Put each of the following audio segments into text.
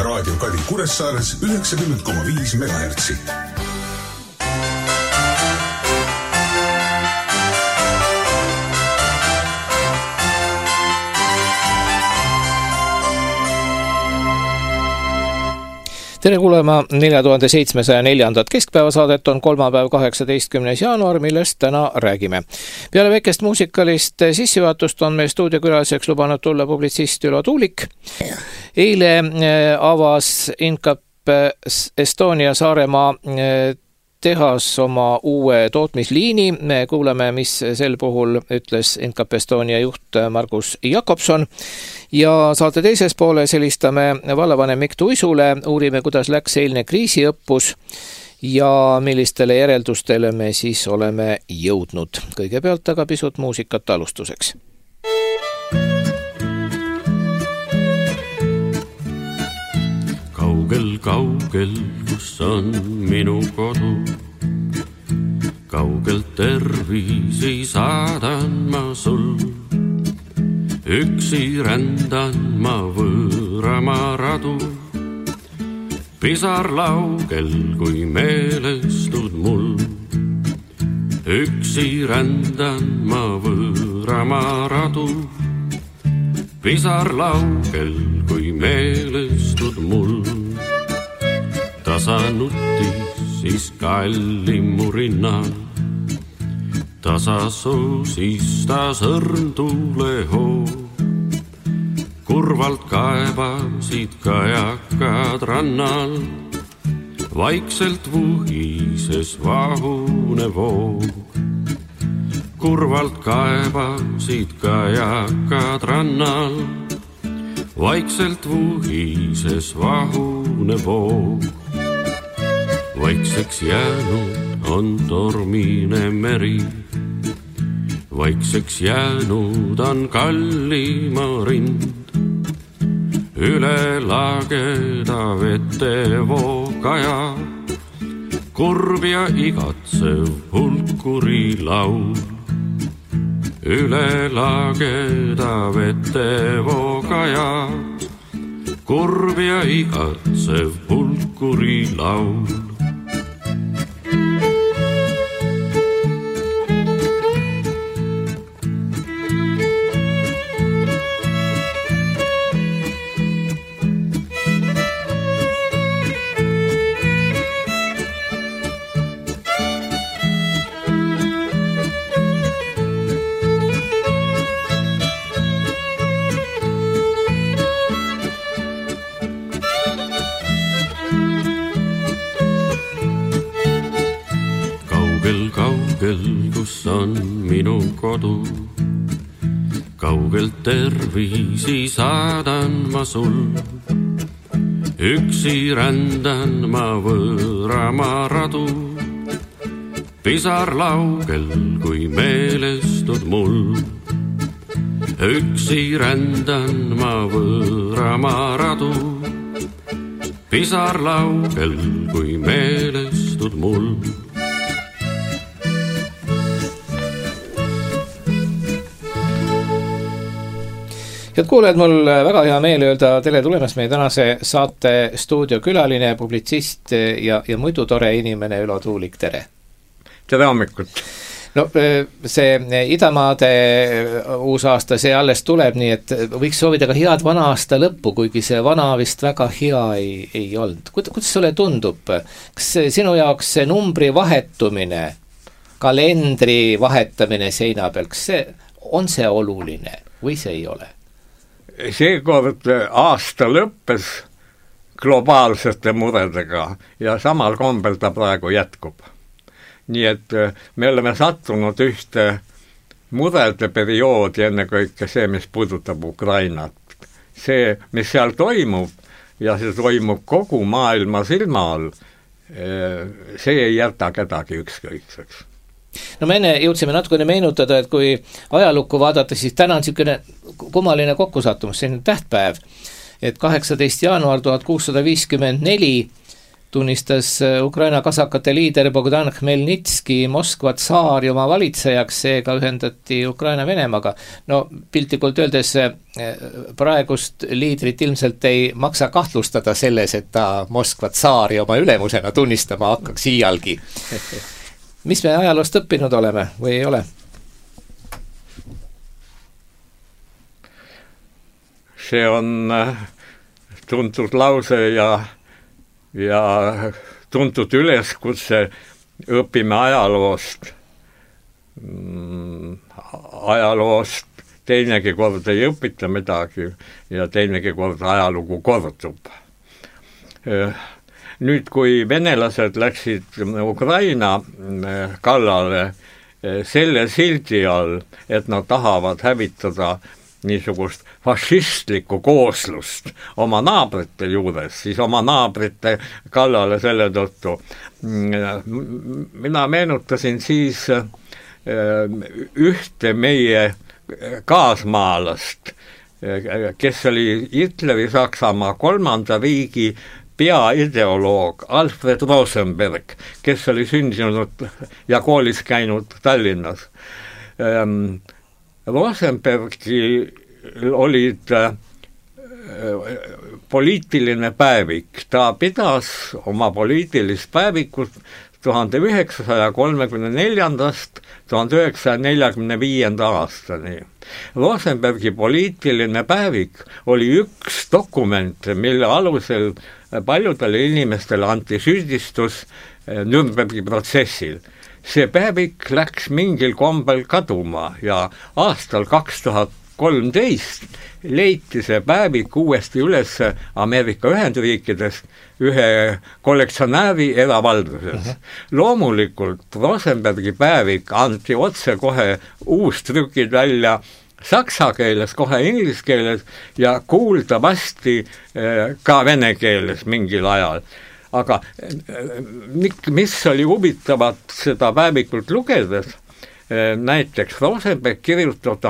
Raadio Kadi Kuressaares 90,5 MHz. Tere kuulema 4704. keskpäevasaadet on kolmapäev 18. jaanuar, millest täna räägime. Peale väikest muusikalist sissejuhatust on meil stuudiokülaliseks lubanud tulla publitsist Ülo Tuulik. Eile avas Incap Estonia Saaremaa tehas oma uue tootmisliini. Me kuuleme, mis sel puhul ütles Incap Estonia juht Margus Jakobson. Ja saate teises pooles helistame vallavanem Mikk Tuisule, uurime, kuidas läks eilne kriisiõppus ja millistele järeldustele me siis oleme jõudnud. Kõigepealt aga pisut muusikat alustuseks. Kaugel, kaugel, kus on minu kodu, kaugelt tervisi saadan ma sul. Üksi rändan ma võõrama radu, pisar laugel, kui meelestud mul. Üksi rändan ma võõrama radu, pisar laugel, kui meelestud mul. Tasa nutis siis kallimu rinnal, tasa soosis ta sõrn tuulehoo. Kurvalt kaebasid kajakad rannal, vaikselt vuhises vahune voog. Kurvalt kaebasid kajakad rannal, vaikselt vuhises vahune voog. Vaikseks jäänud on tormine meri, vaikseks jäänud on kallima rind. Üle lageda vette vookaja, kurb ja igatsev hulkuri laul. Üle lageda vette vookaja, kurb ja igatsev hulkuri laul. Kus on minu kodu, kaugelt tervisi saadan ma sul. Üksi rändan ma võõrama radu, pisar laugel, kui meelestud mul. Üksi rändan ma võõrama radu, pisar laugel, kui meelestud mul. Head kuulajad, mul väga hea meel öelda tere tulemast meie tänase saate stuudiokülaline, publitsist ja muidu tore inimene Ülo Tuulik, tere! Tere hommikut! No see Idamaade uusaasta, see alles tuleb, nii et võiks soovida ka head vana aasta lõppu, kuigi see vana vist väga hea ei olnud. Kuidas sulle tundub? Kas sinu jaoks see numbri vahetumine, kalendri vahetamine seina peal, kas on see oluline või see ei ole? Seekord aasta lõppes globaalsete muredega ja samal kombel ta praegu jätkub. Nii et me oleme sattunud ühte murede perioodi, ennekõike see, mis puudutab Ukrainat. See, mis seal toimub ja see toimub kogu maailma silma all, see ei jäta kedagi ükskõikseks. No me enne jõudsime natukene meenutada, et kui ajalukku vaadata, siis täna on niisugune kummaline kokkusattumus, see on tähtpäev, et 18. jaanuar 1654 tunnistas Ukraina kasakate liider Bogdan Khmelnitski Moskva tsaari oma valitsejaks, seega ühendati Ukraina Venemaaga. No piltlikult öeldes praegust liidrit ilmselt ei maksa kahtlustada selles, et ta Moskva tsaari oma ülemusena tunnistama hakkaks iialgi. Mis me ajaloost õppinud oleme või ei ole? See on tuntud lause ja tuntud üleskutse, õpime ajaloost. Ajaloost teinegi kord ei õpita midagi ja teinegi kord ajalugu kordub. Nüüd, kui venelased läksid Ukraina kallale selle sildi all, et nad tahavad hävitada niisugust fašistlikku kooslust oma naabrite juures, siis oma naabrite kallale selle tõttu. Mina meenutasin siis ühte meie kaasmaalast, kes oli Hitleri Saksamaa 3. riigi peaideoloog Alfred Rosenberg, kes oli sündinud ja koolis käinud Tallinnas. Rosenbergil olid poliitiline päevik. Ta pidas oma poliitilist päevikut 1934–1945 aastani. Rosenbergi poliitiline päevik oli üks dokument, mille alusel paljudele inimestele anti süüdistus Nürnbergi protsessil. See päevik läks mingil kombel kaduma ja aastal 2013 leiti see päevik uuesti üles Ameerika Ühendriikides ühe kollektsionääri eravalduses. Loomulikult Rosenbergi päevik anti otse kohe uustrükid välja saksa keeles, kohe inglise keeles ja kuuldavasti ka vene keeles mingil ajal. Aga mis oli huvitavat seda päevikult lugedes, näiteks Rosenberg kirjutab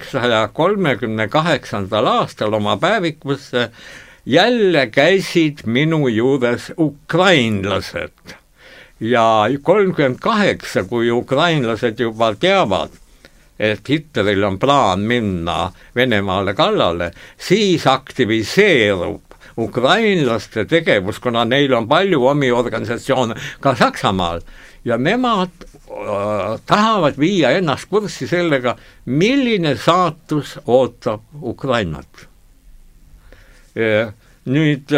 1938. aastal oma päevikusse, jälle käisid minu juures ukrainlased ja 38, kui ukrainlased juba teavad, et Hitleril on plaan minna Venemaale kallale, siis aktiviseerub ukrainlaste tegevus, kuna neil on palju omi organisatsioone ka Saksamaal ja nemad tahavad viia ennast kurssi sellega, milline saatus ootab Ukrainat. Nüüd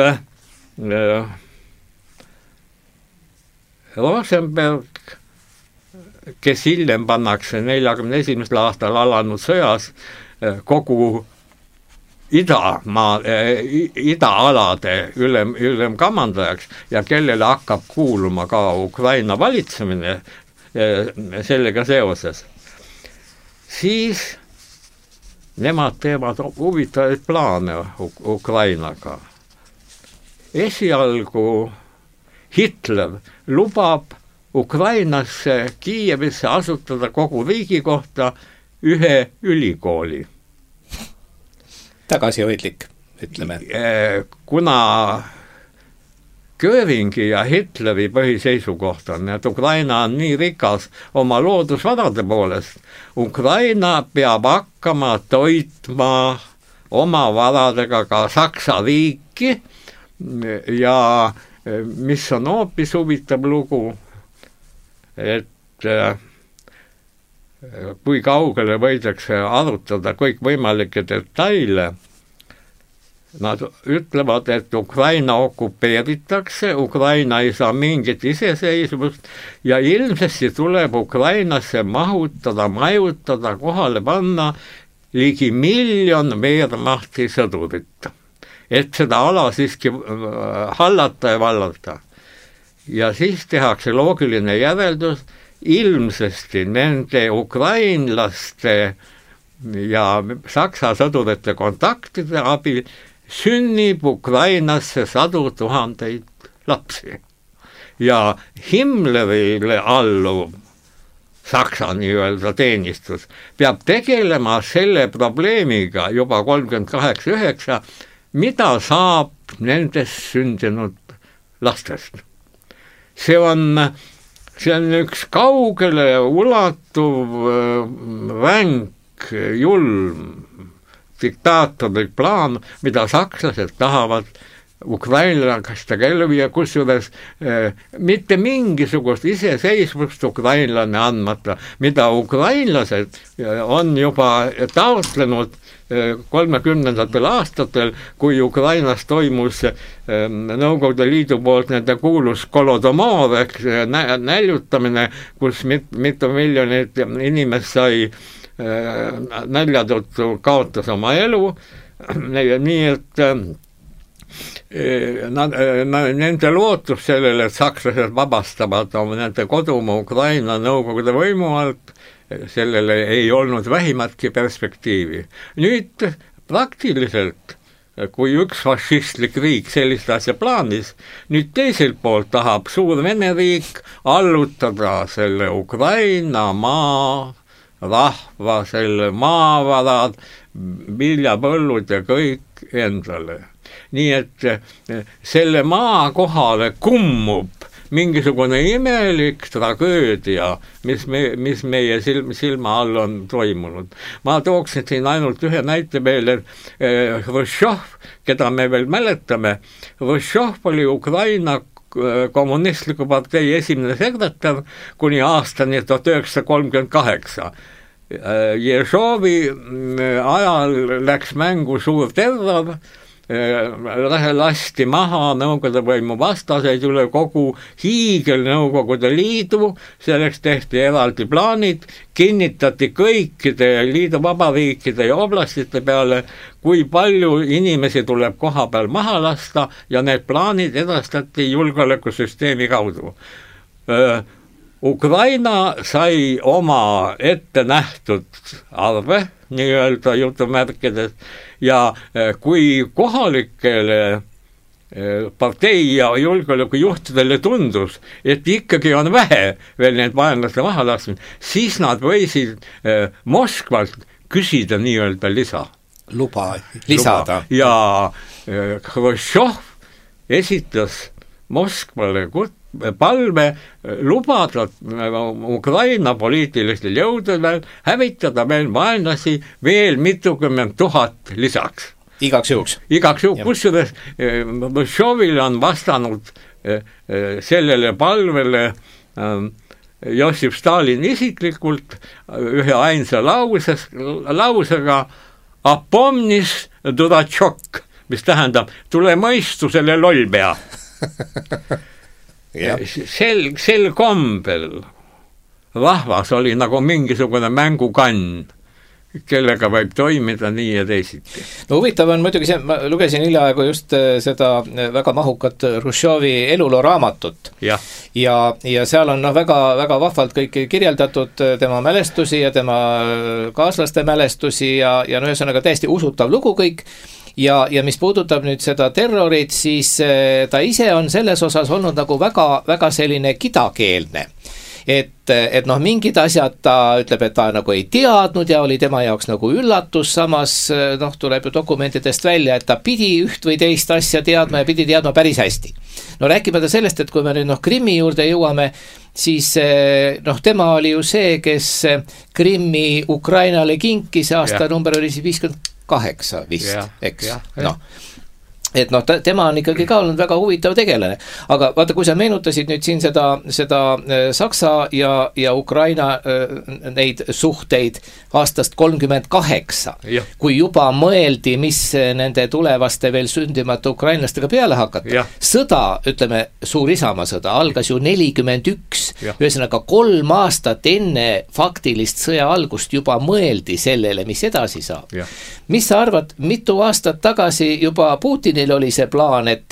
Rosenberg, kes hiljem pannakse 41. aastal alanud sõjas kogu idaalade ülemkamandajaks ja kellele hakkab kuuluma ka Ukraina valitsemine sellega seoses. Siis nemad teevad huvitavaid plaane Ukrainaga. Esialgu Hitler lubab Ukrainasse, Kiievisse asutada kogu riigi kohta ühe ülikooli. Tagasihoidlik, ütleme. Kuna Göringi ja Hitleri põhiseisukoht on, et Ukraina on nii rikas oma loodusvarade poolest, Ukraina peab hakkama toitma oma varadega ka Saksa riiki ja mis on hoopis huvitav lugu, et kui kaugele võidakse arutada kõik võimalikke detaile, nad ütlevad, et Ukraina okupeeritakse, Ukraina ei saa mingit iseseisvust ja ilmsesti tuleb Ukrainasse majutada, kohale panna ligi 1 miljon Wehrmachti sõdurit, et seda ala siiski hallata ja vallata. Ja siis tehakse loogiline järeldus, ilmsesti nende ukrainlaste ja Saksa sõdurite kontaktide abil sünnib Ukrainasse 100 000 lapsi. Ja Himmlerile alluv Saksa nii-öelda teenistus peab tegelema selle probleemiga juba 38-9, mida saab nendest sündinud lastest. see on üks kaugele ulatuv ränk, julm, diktaatorlik plaan, mida sakslased tahavad ukrainlastega ellu viia, kusjuures mitte mingisugust iseseisvust ukrainlane andmata, mida ukrainlased on juba taotlenud 30. aastatel, kui Ukrainas toimus Nõukogude Liidu poolt nende kuulus Kolodomor ehk näljutamine, kus mitu miljonit inimest sai nälja tõttu kaotas oma elu, nii et nende lootus sellele, et sakslased vabastavad nende kodumaa Ukraina Nõukogude võimu alt, sellele ei olnud vähimatki perspektiivi. Nüüd praktiliselt, kui üks fašistlik riik sellist asja plaanis, nüüd teiselt poolt tahab suur Vene riik allutada selle Ukraina maa, rahva, selle maavarad, viljapõllud ja kõik endale. Nii et selle maa kohale kummub mingisugune imelik tragöödia, mis meie silma all on toimunud. Ma tooksin siin ainult ühe näite veel, et Hruštšov, keda me veel mäletame, Hruštšov oli Ukraina kommunistliku partei esimene sekretär kuni aastani 1938. Ježovi ajal läks mängu suur terror, lasti maha Nõukogude võimu vastaseid üle kogu hiigel Nõukogude Liidu, selleks tehti eraldi plaanid, kinnitati kõikide liidu vabariikide ja oblastite peale, kui palju inimesi tuleb koha peal maha lasta ja need plaanid edastati julgeolekusüsteemi kaudu. Ukraina sai oma ette nähtud arve, nii-öelda jutumärkides, ja kui kohalikele partei ja julgeolekujuhtidele tundus, et ikkagi on vähe veel need vaenlaste maha lasknud, siis nad võisid Moskvalt küsida nii-öelda luba lisada. Ja Hruštšov esitas Moskvale palve lubada Ukraina poliitilistel jõududel hävitada veel vaenlasi veel mitukümmend tuhat lisaks. Igaks juhuks, kusjuures Hruštšovile on vastanud sellele palvele Jossif Stalin isiklikult ühe ainsa lausega "Apomnis duratšok", mis tähendab "tule mõistusele lollpea". Sel kombel rahvas oli nagu mingisugune mängukann, kellega võib toimida nii ja teisiti. No huvitav on muidugi see, ma lugesin hiljaaegu just seda väga mahukat Hruštšovi eluloo raamatut ja seal on väga, väga vahvalt kõik kirjeldatud tema mälestusi ja tema kaaslaste mälestusi ja ühesõnaga täiesti usutav lugu kõik. Ja mis puudutab nüüd seda terrorit, siis ta ise on selles osas olnud nagu väga, väga selline kidakeelne. Et mingid asjad ta ütleb, et ta nagu ei teadnud ja oli tema jaoks nagu üllatus, samas tuleb ju dokumentidest välja, et ta pidi üht või teist asja teadma ja pidi teadma päris hästi. Rääkimata sellest, et kui me nüüd Krimmi juurde jõuame, siis tema oli ju see, kes Krimmi Ukrainale kinkis, aasta number oli 58 vist, eks? Et tema on ikkagi ka olnud väga huvitav tegelane. Aga vaata, kui sa meenutasid nüüd siin seda Saksa ja Ukraina neid suhteid aastast 38, kui juba mõeldi, mis nende tulevaste veel sündimata ukrainlastega peale hakata. Sõda, ütleme, suur Isamaa sõda, algas ju 41, ühesõnaga 3 aastat enne faktilist sõja algust juba mõeldi sellele, mis edasi saab. Mis sa arvad, mitu aastat tagasi juba Putinil oli see plaan, et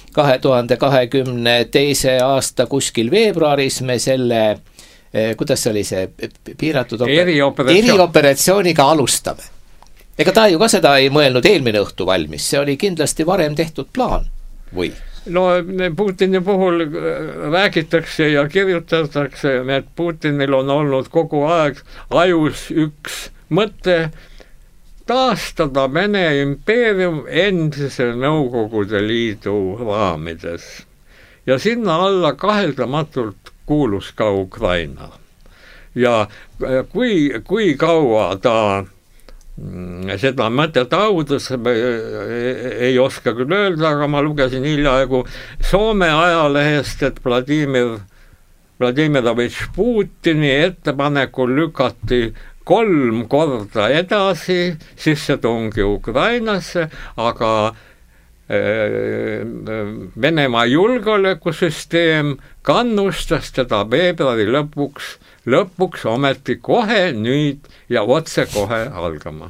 2022. aasta kuskil veebruaris me selle, kuidas see oli see piiratud erioperatsiooniga alustame. Ega ta ju ka seda ei mõelnud eelmine õhtu valmis, see oli kindlasti varem tehtud plaan, või? No Putini puhul räägitakse ja kirjutatakse, et Putinil on olnud kogu aeg ajus üks mõte taastada Vene impeerium endise Nõukogude Liidu raamides. ja sinna alla kaheldamatult kuulus ka Ukraina. Ja kui kaua ta seda mõtet audas, ei oska küll öelda, aga ma lugesin hiljaaegu Soome ajalehest, et Vladimirovitš Putini ettepanekul lükati 3 korda edasi sissetungi Ukrainasse, aga Venemaa julgeolekusüsteem kannustas teda veebruari lõpuks ometi kohe nüüd ja otse kohe algama.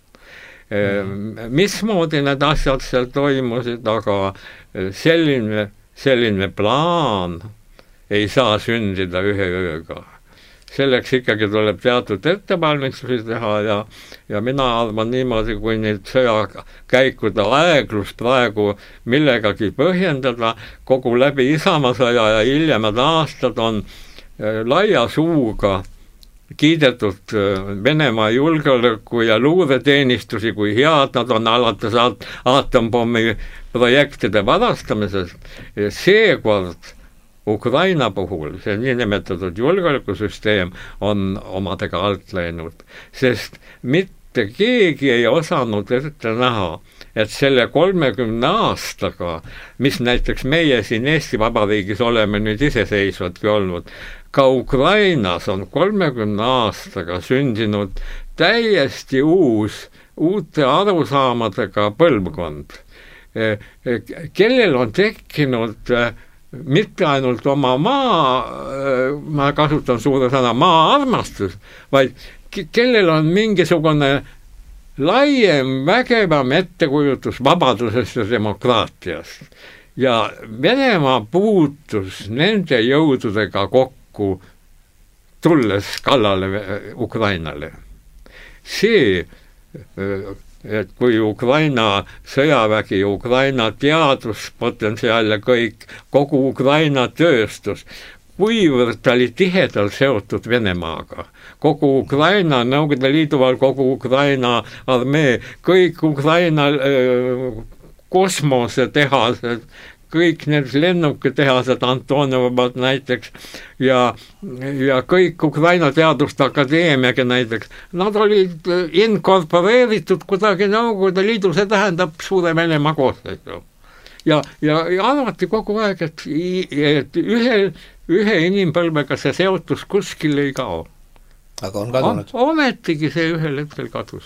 Mismoodi need asjad seal toimusid, aga selline plaan ei saa sündida ühe ööga. Selleks ikkagi tuleb teatud ettevalmistusi teha ja mina arvan niimoodi, kui nüüd sõjakäikude aeglus praegu millegagi põhjendada, kogu läbi Isamaasõja ja hiljemad aastad on laia suuga kiidetud Venemaa julgeoleku ja luureteenistusi, kui head nad on alates aatompomi projektide varastamisest. Seekord Ukraina puhul see niinimetatud julgeolekusüsteem on omadega alt läinud, sest mitte keegi ei osanud ette näha, et selle 30 aastaga, mis näiteks meie siin Eesti Vabariigis oleme nüüd iseseisvadki olnud, ka Ukrainas on 30 aastaga sündinud täiesti uute arusaamadega põlvkond, kellel on tekkinud mitte ainult oma ma kasutan suure sõna maa-armastus, vaid kellel on mingisugune laiem, vägevam ettekujutus vabadusest ja demokraatiast. Ja Venemaa puutus nende jõududega kokku, tulles kallale Ukrainale. See et kui Ukraina sõjavägi, Ukraina teaduspotentsiaal ja kogu Ukraina tööstus, kuivõrd ta oli tihedalt seotud Venemaaga, kogu Ukraina, Nõukogude Liidu all kogu Ukraina armee, kõik Ukraina kosmosetehased, kõik need lennukitehased Antonovod näiteks ja kõik Ukraina Teaduste Akadeemiaga näiteks, nad olid inkorporeeritud kuidagi Nõukogude Liidu, see tähendab suure Venemaa koosseisu. Ja arvati kogu aeg, et ühe inimpõlvega see seotus kuskil ei kao. Aga on kadunud. Ometigi see ühel hetkel kadus.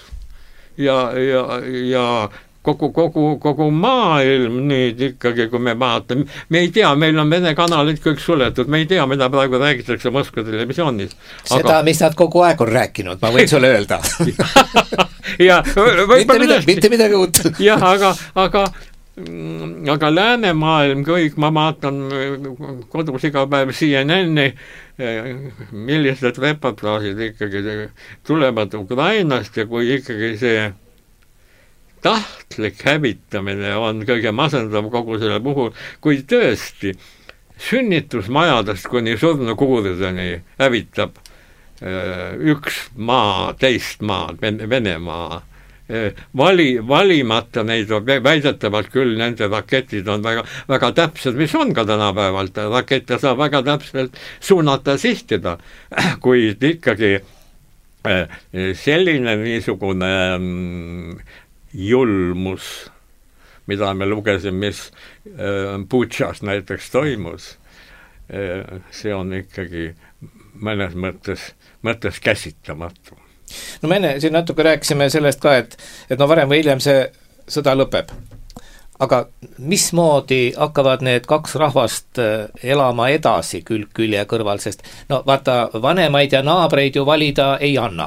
Ja kogu maailm nüüd ikkagi, kui me vaatame, me ei tea, meil on Vene kanalid kõik suletud, me ei tea, mida praegu räägitakse Moskva televisioonis. Seda, mis nad kogu aeg on rääkinud, ma võin sulle öelda. Ja, mitte midagi uut. Jah, aga läänemaailm kõik, ma vaatan kodus iga päev CNN-i, millised reportaažid ikkagi tulevad Ukrainast ja kui ikkagi see tahtlik hävitamine on kõige masendav kogu selle puhul, kui tõesti sünnitusmajadest kuni surnukuurideni hävitab üks maa, teist maad, Venemaa, valimata neid väidetavalt küll, nende raketid on väga, väga täpsed, mis on ka tänapäevalt, rakette saab väga täpselt suunata ja sihtida, kuid ikkagi selline niisugune julmus, mida me lugesime, mis Butšas näiteks toimus, see on ikkagi mõnes mõttes käsitamatu. No me enne siin natuke rääkisime sellest ka, et no varem või hiljem see sõda lõpeb. Aga mismoodi hakkavad need kaks rahvast elama edasi külg külje kõrval, sest no vaata, vanemaid ja naabreid ju valida ei anna.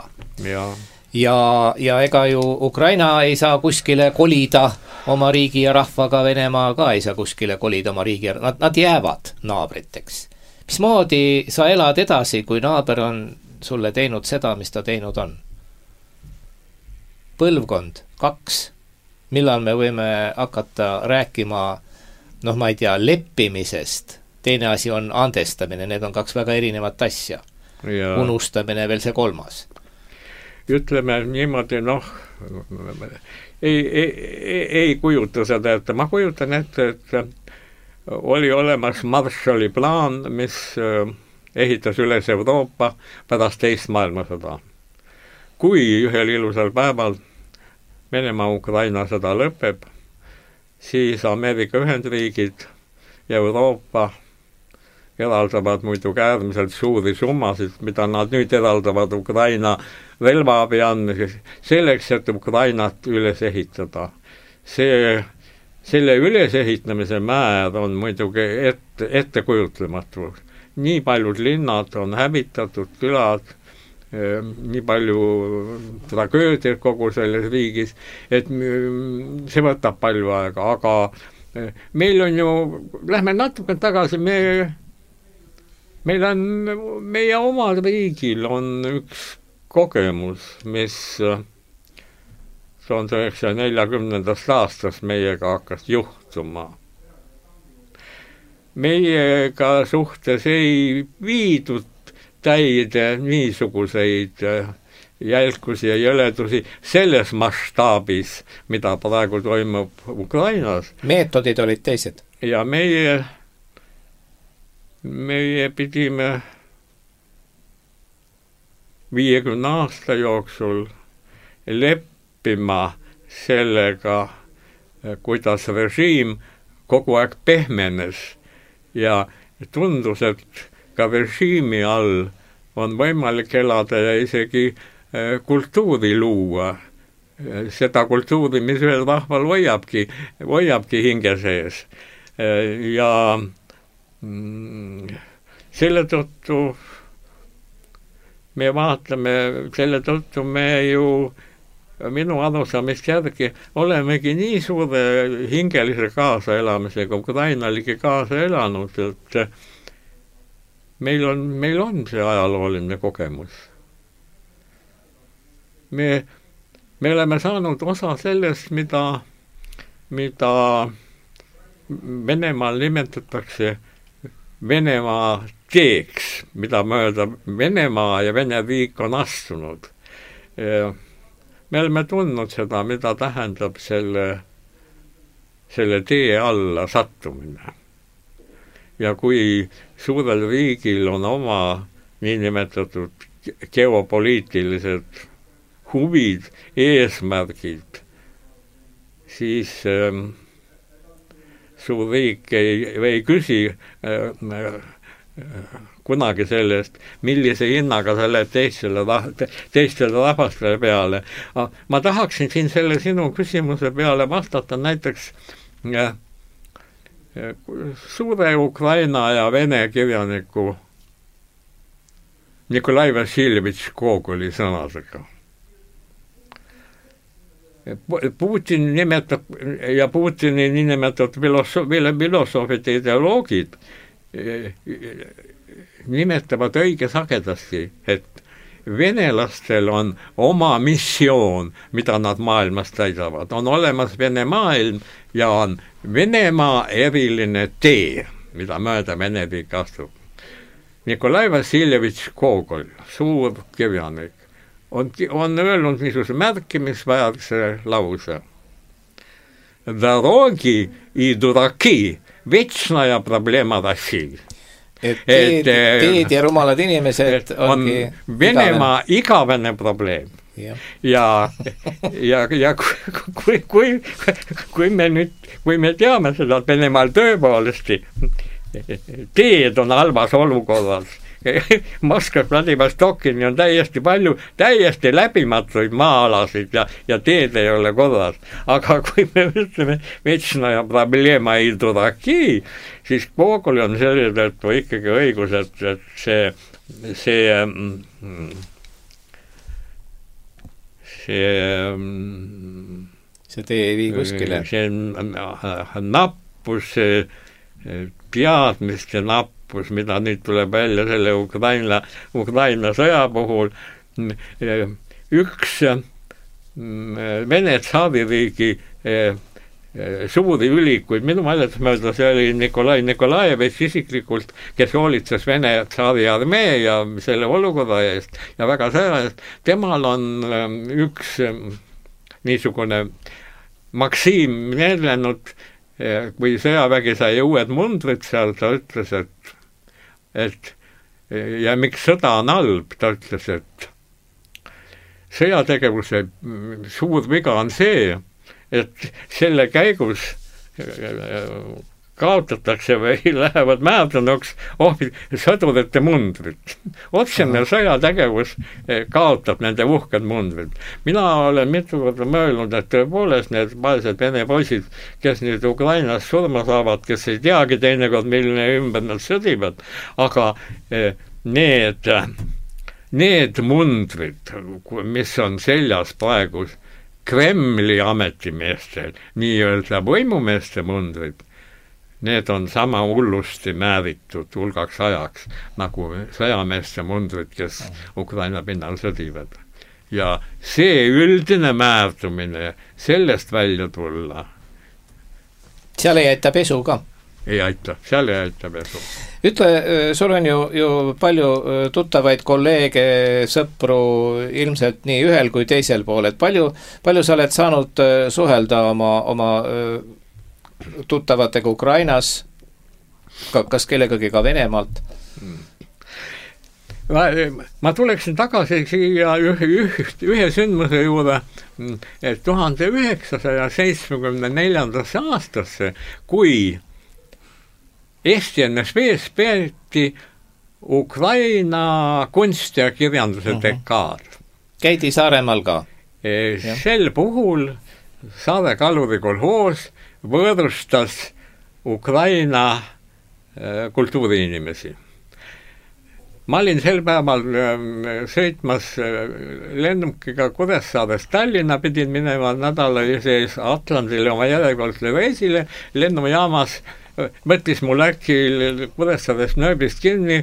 Ja ega ju Ukraina ei saa kuskile kolida oma riigi ja rahvaga, Venemaa ka ei saa kuskile kolida oma riigi ja nad jäävad naabriteks. Mismoodi sa elad edasi, kui naaber on sulle teinud seda, mis ta teinud on? Põlvkond, 2. Millal me võime hakata rääkima, ma ei tea, leppimisest? Teine asi on andestamine, need on 2 väga erinevat asja. Unustamine veel see 3. Ütleme niimoodi, ei kujuta seda ette. Ma kujutan ette, et oli olemas Marshalli plaan, mis ehitas üles Euroopa pärast teist maailmasõda. Kui ühel ilusal päeval Venemaa-Ukraina sõda lõpeb, siis Ameerika Ühendriigid ja Euroopa eraldavad muidugi äärmiselt suuri summasid, mida nad nüüd eraldavad Ukraina relvaabi andmiseks, selleks, et Ukrainat üles ehitada. Selle ülesehitamise määr on muidugi ettekujutlematu. Nii paljud linnad on hävitatud, külad, nii palju tragöödiat kogu selles riigis, et see võtab palju aega, aga meil on ju, lähme natuke tagasi, meil on, meie omal riigil on üks kogemus, mis 1940. aastast meiega hakkas juhtuma. Meiega suhtes ei viidud täide niisuguseid jälkusi ja jõledusi selles mastaabis, mida praegu toimub Ukrainas. Meetodid olid teised. Ja meie pidime 50 aasta jooksul leppima sellega, kuidas režiim kogu aeg pehmenes ja tundus, et ka režiimi all on võimalik elada ja isegi kultuuri luua. Seda kultuuri, mis ühel rahval hoiabki hinge sees. Ja selle tõttu me ju minu arusaamist järgi olemegi nii suure hingelise kaasaelamisega Ukrainaligi kaasa elanud, et meil on see ajalooline kogemus. Me oleme saanud osa sellest, mida Venemaal nimetatakse Venemaa teeks, mida mööda Venemaa ja Vene riik on astunud. Me oleme tundnud seda, mida tähendab selle tee alla sattumine. Ja kui suurel riigil on oma niinimetatud geopoliitilised huvid, eesmärgid, siis suur riik ei küsi kunagi sellest, millise hinnaga sa lähed teistele rahvastele peale. Ma tahaksin siin selle sinu küsimuse peale vastata näiteks suure Ukraina ja Vene kirjaniku Nikolai Vassiljevitš Gogoli sõnadega. Putin nimetab ja Putini nimetatud filosoofid ja ideoloogid nimetavad õige sagedasti, et venelastel on oma missioon, mida nad maailmas täidavad. On olemas Vene maailm ja on Venemaa eriline tee, mida mööda Vene riik astub. Nikolai Vassiljevitš Gogol, suur kirjanik, on öelnud niisuguse märkimisväärse lause. Dorogi I duраки, вечная проблема России. Teed ja rumalad inimesed on Venemaa igavene probleem. Ja kui me teame seda, et Venemaal tõepoolesti teed on halvas olukorras, Moskva Vladivostokini on täiesti läbimatuid maa-alasid ja teed ei ole korras. Aga kui me ütleme вечная проблема I дураки, siis Gogol on selle tõttu ikkagi õigus, et see tee ei vii kuskile. See nappus, teadmiste nappus, mida nüüd tuleb välja selle Ukraina sõja puhul. Üks Vene tsaaririigi suuri ülikuid, minu mäletusmööda see oli Nikolai Nikolajevitš isiklikult, kes hoolitses Vene tsaari armee ja selle olukorra eest ja väga selle eest. Temal on üks niisugune maksiim meelenud, kui sõjavägi sai uued mundrid seal, ta ütles, et ja miks sõda on halb, ta ütles, et sõjategevuse suur viga on see, et selle käigus kaotatakse või lähevad määrdunuks sõdurite mundrid. Otsene sõjategevus kaotab nende uhked mundrid. Mina olen mitu korda mõelnud, et tõepoolest need vaesed vene poisid, kes nüüd Ukrainas surma saavad, kes ei teagi teinekord, milline ümber nad sõdivad, aga need mundrid, mis on seljas praegu Kremli ametimeestel, nii-öelda võimumeeste mundrid, need on sama hullusti määritud hulgaks ajaks, nagu sõjameeste mundrid, kes Ukraina pinnal sõdivad. Ja see üldine määrdumine, sellest välja tulla. Seal ei aita pesu ka? Ei aita, seal ei aita pesu. Ütle, sul on ju palju tuttavaid kolleege, sõpru ilmselt nii ühel kui teisel pool, et palju sa oled saanud suhelda oma tuttavatega Ukrainas, kas kellegagi ka Venemaalt? Ma tuleksin tagasi siia ühe sündmuse juurde, et 1974. aastasse, kui Eesti NSV-s peeti Ukraina kunsti ja kirjanduse dekaad. Käidi Saaremaal ka? Sel puhul Saare Kaluri kolhoos võõrustas Ukraina kultuuriinimesi. Ma olin sel päeval sõitmas lennukiga Kuressaarest Tallinna, pidin minema nädala sees Atlandile oma järjekordle reisile, lennujaamas võttis mul äkki Kuressaarest nööbist kinni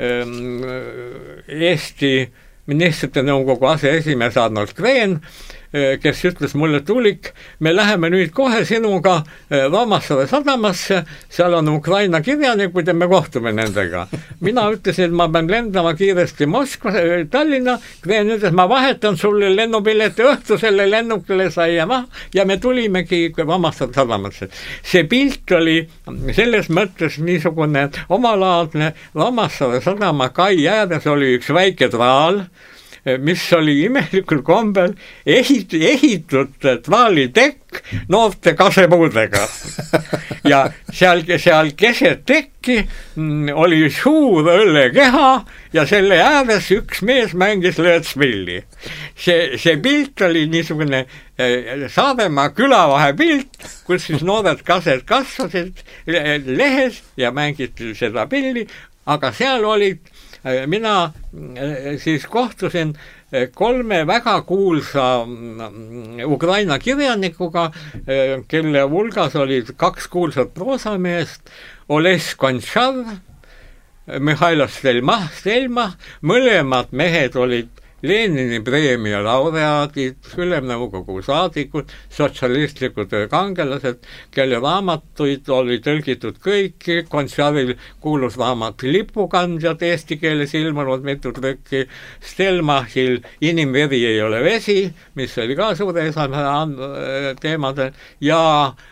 Eesti ministrite nõukogu aseesimees Arnold Green, kes ütles mulle, Tuulik, me läheme nüüd kohe sinuga Roomassaare sadamasse, seal on Ukraina kirjanikud ja me kohtume nendega. Mina ütlesin, et ma pean lendama kiiresti Moskva, Tallinna, Green ütles, ma vahetan sulle lennupileti õhtusele lennukile saia ja me tulimegi Roomassaare sadamasse. See pilt oli selles mõttes niisugune omalaadne. Roomassaare sadama kai ääres oli üks väike traal, mis oli imelikul kombel ehitud traalitekk noorte kasepuudega. Ja seal keset tekki oli suur õllekeha ja selle ääres üks mees mängis löötspilli. See pilt oli niisugune Saaremaa külavahe pilt, kus siis noored kased kasvasid lehes ja mängiti seda pilli, aga seal olid mina siis kohtusin 3 väga kuulsa Ukraina kirjanikuga, kelle hulgas olid 2 kuulsat proosameest, Oles Konšar, Mihhail Stelma, mõlemad mehed olid Lenini preemia laureaadid, Ülemnõukogu saadikud, sotsialistlikud kangelased, kelle raamatuid oli tõlgitud kõiki, Konšaril kuulus raamat Lipukandjad eesti keeles ilmunud mitu trükki, Stelmachil Inimveri ei ole vesi, mis oli ka suure teemadel, ja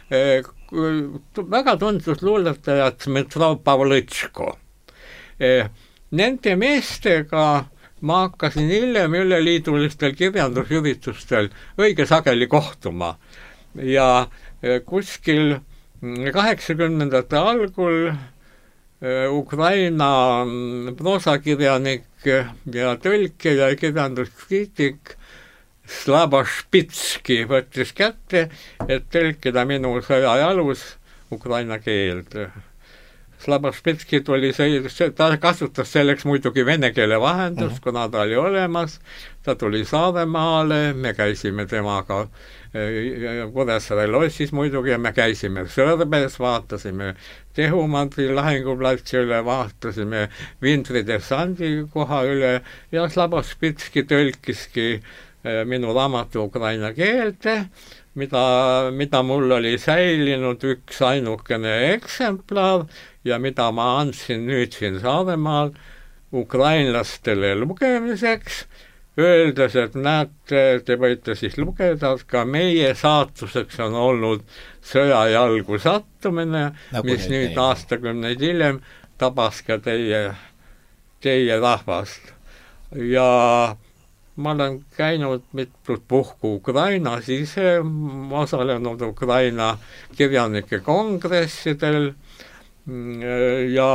väga tuntud luuletajad Dmitro Pavlõtško. Nende meestega ma hakkasin hiljem üleliidulistel kirjandusüritustel õige sageli kohtuma ja kuskil 80ndate algul Ukraina proosakirjanik ja tõlkija ja kirjanduskriitik Slava Špitski võttis kätte, et tõlkida minu sõjajalus Ukraina keelde. Slava Špitski tuli ta kasutas selleks muidugi vene keele vahendust, kuna ta oli olemas, ta tuli Saaremaale, me käisime temaga Kuressaare lossis muidugi ja me käisime Sõrbes, vaatasime Tehumantri lahinguplatsi üle, vaatasime Vintri desandi koha üle ja Slava Špitski tõlkiski minu raamatu Ukraina keelde, mida mul oli säilinud üks ainukene eksemplar ja mida ma andsin nüüd siin Saaremaal ukrainlastele lugemiseks. öeldes, et näete, te võite siis lugeda, et ka meie saatuseks on olnud sõjajalgu sattumine, mis nüüd aastakümneid hiljem tabas ka teie rahvast. Ja ma olen käinud mitut puhku Ukrainas ise, osalenud Ukraina kirjanike kongressidel ja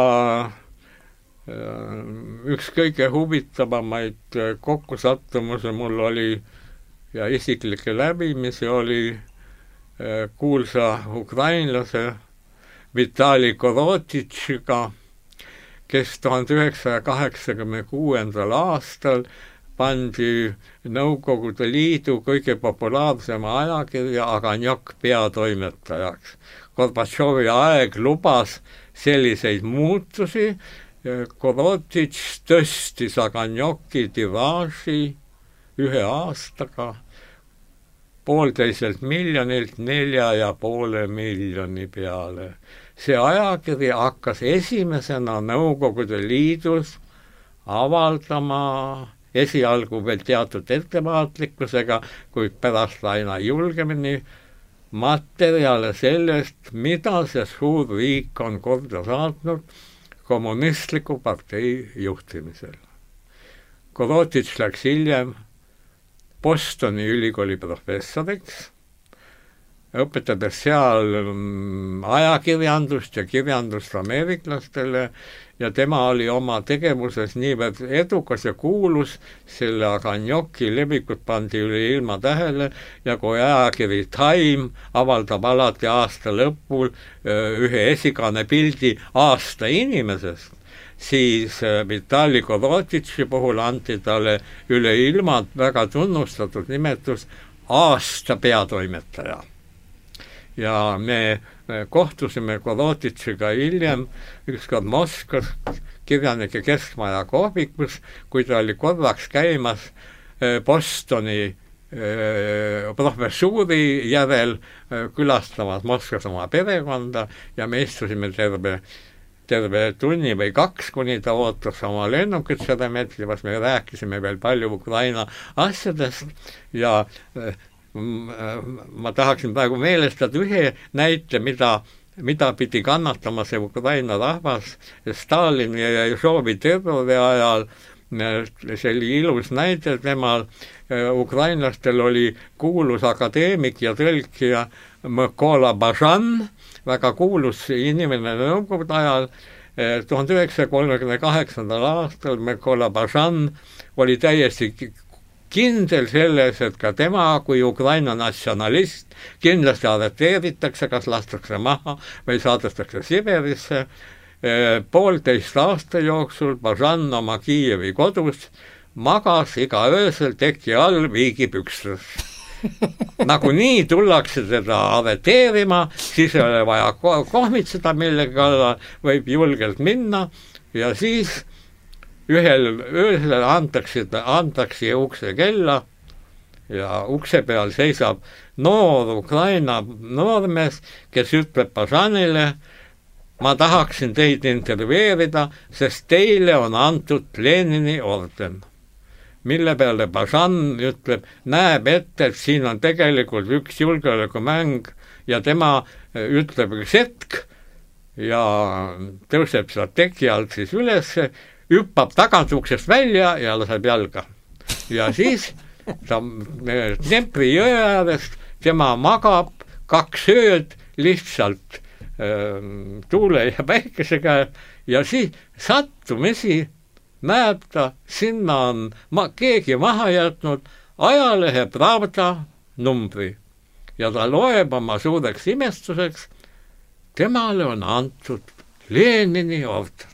üks kõige huvitavamaid kokkusattumusi mul oli ja isiklikke läbimisi oli kuulsa ukrainlase Vitali Korotitšiga, kes 1986. aastal pandi Nõukogude Liidu kõige populaarsema ajakirja Aganjok peatoimetajaks. Gorbatšovi aeg lubas selliseid muutusi, Korotitš tõstis Aganjoki tiraaži 1 aastaga 1,5 miljonilt 4,5 miljoni peale. See ajakiri hakkas esimesena Nõukogude Liidus avaldama esialgu veel teatud ettevaatlikkusega, kuid pärast aina julgemini materjale sellest, mida see suur riik on korda saatnud kommunistliku partei juhtimisel. Korotitš läks hiljem Bostoni ülikooli professoriks, õpetades seal ajakirjandust ja kirjandust ameeriklastele ja tema oli oma tegevuses niivõrd edukas ja kuulus, selle Aganjoki levikut pandi üle ilma tähele ja kui ajakiri Time avaldab alati aasta lõpul ühe esikaane pildi aasta inimesest, siis Vitali Korotitši puhul anti talle üle ilma väga tunnustatud nimetus aasta peatoimetaja. Ja me kohtusime Korotitšiga hiljem ükskord Moskvas kirjanike keskmaja kohvikus, kui ta oli korraks käimas Bostoni professuuri järel külastamas Moskvas oma perekonda ja me istusime terve tunni või 2, kuni ta ootas oma lennukit 100 meetri, me rääkisime veel palju Ukraina asjadest ja ma tahaksin praegu meelestada ühe näite, mida pidi kannatama see Ukraina rahvas Stalini ja Ježovi terrori ajal. See oli ilus näide temal. Ukrainlastel oli kuulus akadeemik ja tõlkija Mykola Bazhan, väga kuulus inimene nõukogude ajal. 1938. aastal Mykola Bazhan oli täiesti kindel selles, et ka tema kui Ukraina natsionalist kindlasti arreteeritakse, kas lastakse maha või saadetakse Siberisse. 1,5 aasta jooksul Bazhan oma Kiievi kodus magas iga öösel teki all viigipükstes. Nagunii tullakse teda arreteerima, siis ei ole vaja kohmitseda millega, võib julgelt minna ja siis ühel öösel antakse ukse kella ja ukse peal seisab noor Ukraina noormees, kes ütleb Bazhanile, ma tahaksin teid intervjueerida, sest teile on antud Lenini orden. Mille peale Bazhan ütleb, näeb ette, et siin on tegelikult üks julgeolekumäng ja tema ütleb üks hetk ja tõuseb seda teki alt siis ülesse, hüppab tagantuksest välja ja laseb jalga. Ja siis ta Dnepri jõe äärest, tema magab 2 ööd lihtsalt tuule ja päikese käe ja siis sattumisi näeb ta, sinna on keegi maha jätnud ajalehe Pravda numbri ja ta loeb oma suureks imestuseks, temale on antud Lenini orden.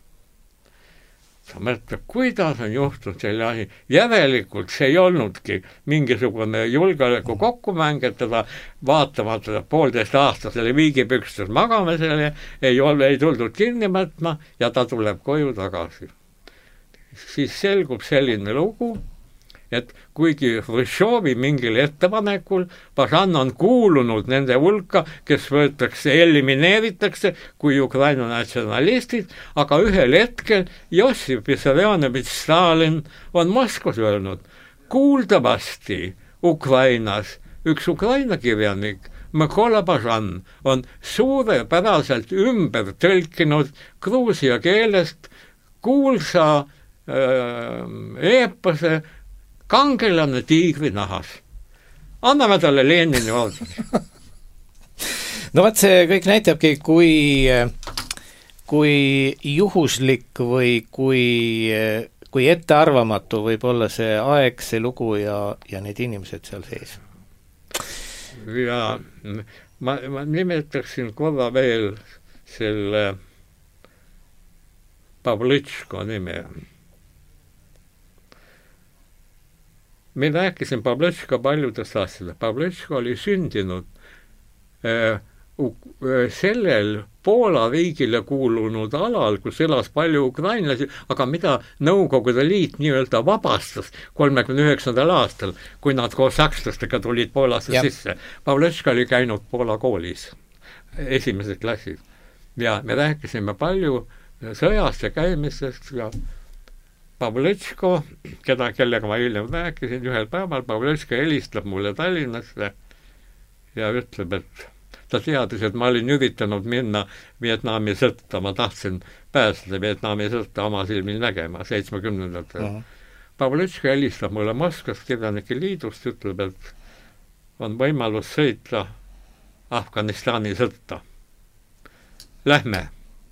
Ta mõtleb, kuidas on juhtunud selle asi. Järelikult see ei olnudki mingisugune julgeoleku kokkumäng, et teda vaatamata 1,5 aastasele viigipükstes magamisele ei tuldud kinni võtma ja ta tuleb koju tagasi. Siis selgub selline lugu, et kuigi Hruštšovi mingil ettepanekul Bazhan on kuulunud nende hulka, kes võetakse, elimineeritakse kui Ukraina natsionalistid, aga ühel hetkel Jossif Vissarionovitš Stalin on Moskvas öelnud, kuuldavasti Ukrainas üks Ukraina kirjanik Mykola Bazhan on suurepäraselt ümber tõlkinud gruusia keelest kuulsa eepose Kangelane tiigri nahas. Anname talle Lenini ordeni. No vaat see kõik näitabki, kui juhuslik või kui ettearvamatu võib olla see aeg, see lugu ja need inimesed seal sees. Ja ma nimetaksin korra veel selle Pavlitško nime. Me rääkisin Pavlitško paljudest asjadest. Pavlitško oli sündinud sellel Poola riigile kuulunud alal, kus elas palju ukrainlasi, aga mida Nõukogude Liit nii-öelda vabastas 39. aastal, kui nad koos sakslastega tulid Poolasse sisse. Pavlitško oli käinud Poola koolis, esimeses klassis. Ja me rääkisime palju sõjast ja käimistest ja Pavlitško, kellega ma hiljem rääkisin, ühel päeval Pavlitško helistab mulle Tallinnasse ja ütleb, et ta teadis, et ma olin üritanud minna Vietnami sõtta, ma tahtsin pääseda Vietnami sõtta oma silmil nägema 70-ndatel. Pavlitško helistab mulle Moskvast Kirjanike Liidust, ütleb, et on võimalus sõita Afganistani sõtta. Lähme.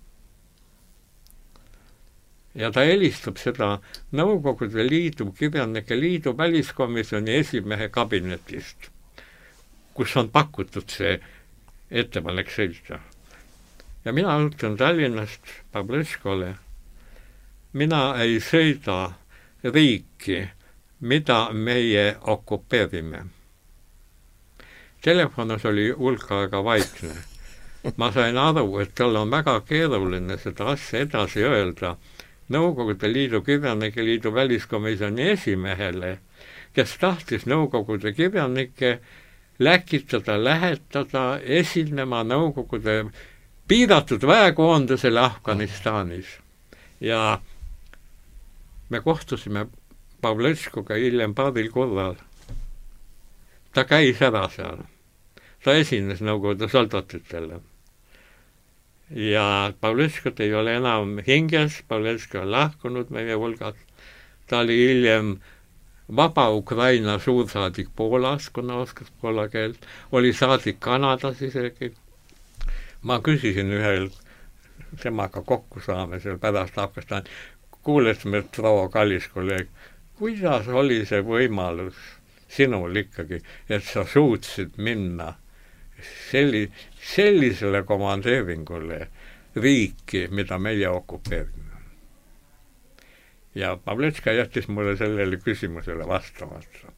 Ja ta helistab seda Nõukogude Liidu, Kirjanike Liidu väliskomisjoni esimehe kabinetist, kus on pakutud see ettepanek sõita. Ja mina ütlen Tallinnast Pavlitškole, mina ei sõida riiki, mida meie okupeerime. Telefonis oli hulk aega vaikne. Ma sain aru, et tal on väga keeruline seda asja edasi öelda Nõukogude Liidu, Kirjanike Liidu väliskomisjoni esimehele, kes tahtis Nõukogude kirjanikke läkitada, lähetada, esinema Nõukogude piiratud väekoondusele Afganistanis. Ja me kohtusime Pavlitškoga hiljem paaril korral. Ta käis ära seal. Ta esines Nõukogude soldatitele. Ja Pavlitškot ei ole enam hinges, Pavlitško on lahkunud meie hulgas. Ta oli hiljem vaba Ukraina suursaadik Poolas, kuna oskas poola keelt, oli saadik Kanadas isegi. Ma küsisin ühel temaga kokku saamisel pärast Afganistan, kuulesime, et proua kallis kolleeg, kuidas oli see võimalus sinul ikkagi, et sa suutsid minna sellisele komandeeringule riiki, mida meie okupeerime. Ja Pavlitško jättis mulle sellele küsimusele vastamata.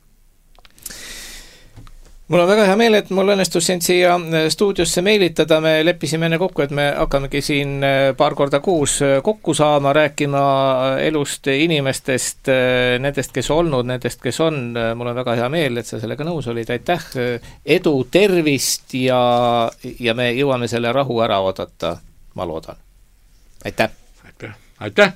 Mul on väga hea meel, et mul õnnestus sind siia stuudiosse meilitada. Me leppisime enne kokku, et me hakkamegi siin paar korda kuus kokku saama, rääkima elust, inimestest, nendest, kes olnud, nendest, kes on. Mul on väga hea meel, et sa sellega nõus olid. Aitäh, edu, tervist ja me jõuame selle rahu ära oodata, ma loodan. Aitäh! Aitäh! Aitäh!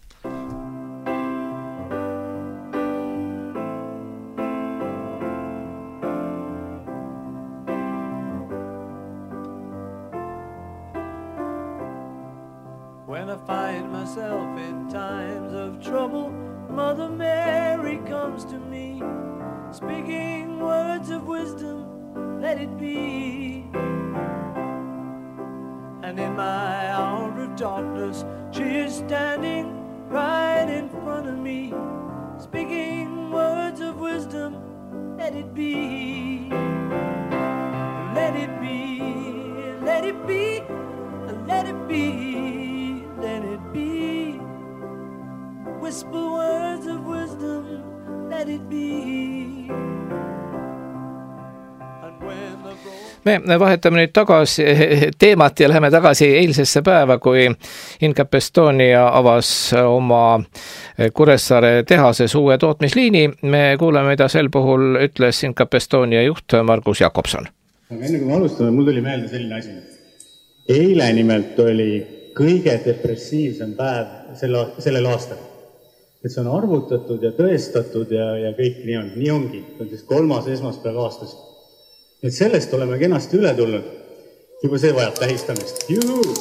When I find myself in times of trouble, Mother Mary comes to me, speaking words of wisdom, let it be. And in my hour of darkness, she is standing right in front of me, speaking words of wisdom, let it be. Let it be, let it be, let it be. Let it be. Whisper words of wisdom, let it be. Me vahetame nüüd tagasi teemat ja läheme tagasi eilsesse päeva, kui Incap Estonia avas oma Kuressaare tehases uue tootmisliini. Me kuuleme, mida sel puhul ütles Incap Estonia juht Margus Jakobson. Enne kui me alustame, mul tuli meelde selline asi. Eile nimelt oli kõige depressiivsem päev sellel aastal. et see on arvutatud ja tõestatud ja kõik nii ongi. See on siis 3. esmaspäev aastas. Et sellest oleme kenasti üle tulnud. Juba see vajab tähistamist. Juhu!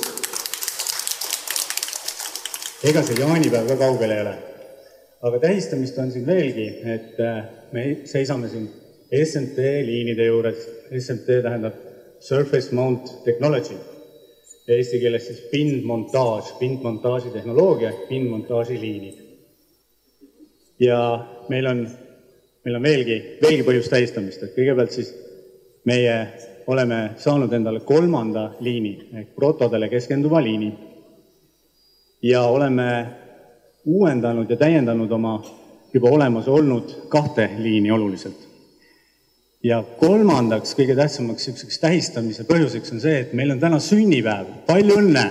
Ega see jaanipäev ka kaugel ei ole. Aga tähistamist on siin veelgi, et me seisame siin SMT liinide juures. SMT tähendab Surface Mount Technology. Eesti keeles siis pindmontaaži tehnoloogia, pindmontaaži liinid. Ja meil on veelgi põhjus tähistamist, et kõigepealt siis meie oleme saanud endale 3. liini, ehk protodele keskenduva liini. Ja oleme uuendanud ja täiendanud oma juba olemas olnud 2 liini oluliselt. Ja 3. kõige tähtsamaks tähistamise põhjuseks on see, et meil on täna sünnipäev. Palju õnne!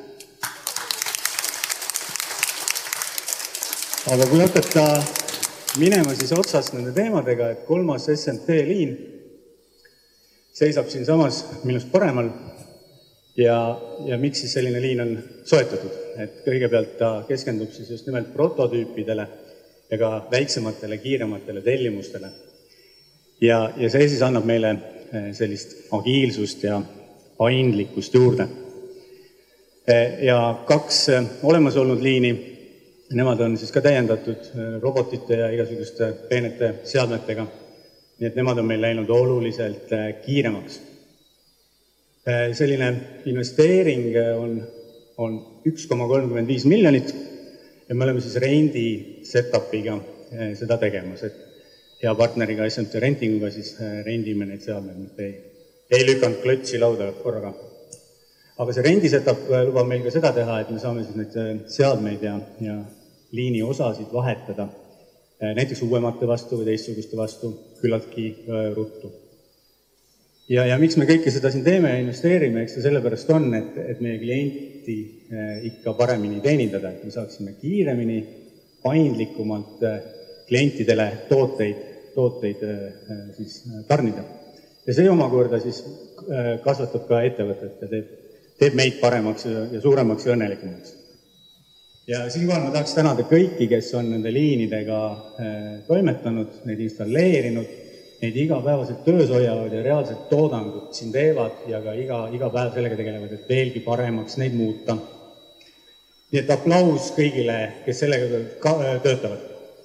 Aga kui hakata minema siis otsast nende teemadega, et 3. SMT liin seisab siin samas minust paremal ja miks siis selline liin on soetatud. Et kõigepealt ta keskendub siis just nimelt prototüüpidele ja ka väiksematele, kiirematele tellimustele. Ja see siis annab meile sellist agiilsust ja paindlikkust juurde. Ja 2 olemas olnud liini, nemad on siis ka täiendatud robotite ja igasuguste peenete seadmetega. Nii et nemad on meil läinud oluliselt kiiremaks. Selline investeering on 1,35 miljonit ja me oleme siis rendi setupiga seda tegemas, et hea partneriga SMT rentinguga siis rendime neid seadmeid, ei lükanud klõtsi lauda korraga. Aga see rendi setup lubab meil ka seda teha, et me saame siis neid seadmeid ja liini osasid vahetada näiteks uuemate vastu või teistsuguste vastu küllaltki ruttu. Ja miks me kõike seda siin teeme ja investeerime, eks see sellepärast on, et meie klienti ikka paremini teenindada, et me saaksime kiiremini, paindlikumalt klientidele tooteid siis tarnida. Ja see omakorda siis kasvatab ka ettevõtet ja teeb meid paremaks ja suuremaks ja õnnelikumaks. Ja siinkohal ma tahaks tänada kõiki, kes on nende liinidega toimetanud, neid installeerinud, neid igapäevaselt töös hoiavad ja reaalselt toodangut siin teevad ja ka iga päev sellega tegelevad, et veelgi paremaks neid muuta. Nii et aplaus kõigile, kes sellega töötavad.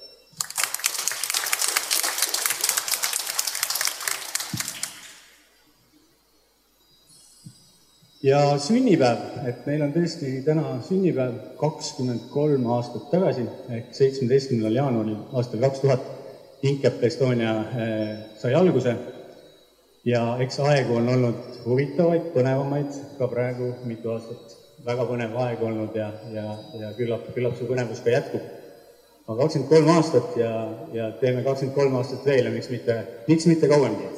Ja sünnipäev, et meil on tõesti täna sünnipäev 23 aastat tagasi, ehk 17. jaanuaril aastal 2000 Inkep Estonia sai alguse ja eks aegu on olnud huvitavaid, põnevamaid, ka praegu mitu aastat väga põnev aeg olnud ja küllap see põnevus ka jätkub. Aga 23 aastat ja teeme 23 aastat veel ja miks mitte kauemgi.